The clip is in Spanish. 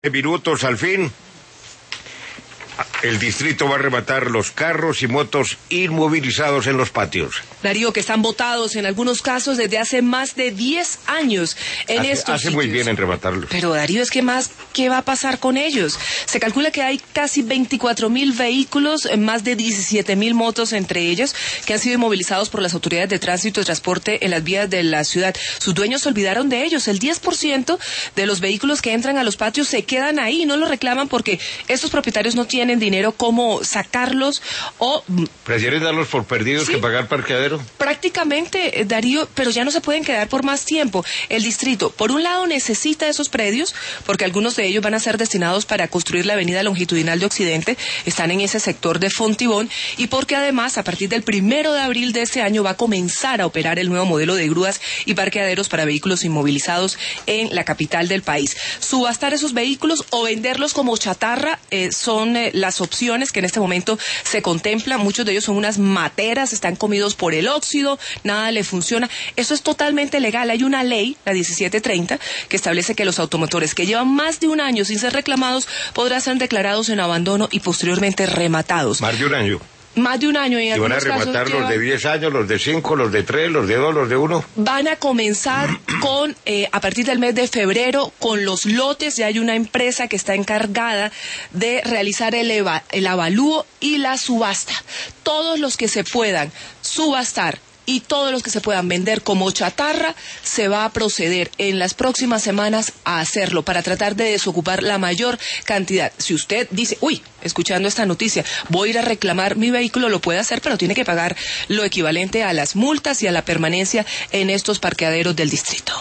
Minutos al fin. El distrito va a arrebatar los carros y motos inmovilizados en los patios. Darío, que están botados en algunos casos desde hace más de 10 años en estos Hace muy bien en arrebatarlos. Pero Darío, es que más, ¿qué va a pasar con ellos? Se calcula que hay casi 24,000 vehículos, más de 17,000 motos entre ellos, que han sido inmovilizados por las autoridades de tránsito y transporte en las vías de la ciudad. Sus dueños se olvidaron de ellos. El 10% de los vehículos que entran a los patios se quedan ahí, no los reclaman porque estos propietarios no tienen dinero cómo sacarlos o... ¿Prefieren darlos por perdidos que pagar parqueadero? Prácticamente, Darío, pero ya no se pueden quedar por más tiempo. El distrito, por un lado, necesita esos predios, porque algunos de ellos van a ser destinados para construir la avenida longitudinal de Occidente, están en ese sector de Fontibón, y porque además, a partir del 1 de abril de este año, va a comenzar a operar el nuevo modelo de grúas y parqueaderos para vehículos inmovilizados en la capital del país. Subastar esos vehículos o venderlos como chatarra son las opciones que en este momento se contemplan. Muchos de ellos son unas materas, están comidos por el óxido, nada le funciona. Eso es totalmente legal. Hay una ley, la 1730, que establece que los automotores que llevan más de un año sin ser reclamados podrán ser declarados en abandono y posteriormente rematados. Más de un año. Más de un año. Y van a rematar los de 10 años, los de 5, los de 3, los de 2, los de 1. Van a comenzar con, a partir del mes de febrero, con los lotes. Ya hay una empresa que está encargada de realizar el avalúo y la subasta. Todos los que se puedan subastar y todos los que se puedan vender como chatarra, se va a proceder en las próximas semanas a hacerlo para tratar de desocupar la mayor cantidad. Si usted dice, escuchando esta noticia, voy a ir a reclamar mi vehículo, lo puede hacer, pero tiene que pagar lo equivalente a las multas y a la permanencia en estos parqueaderos del distrito.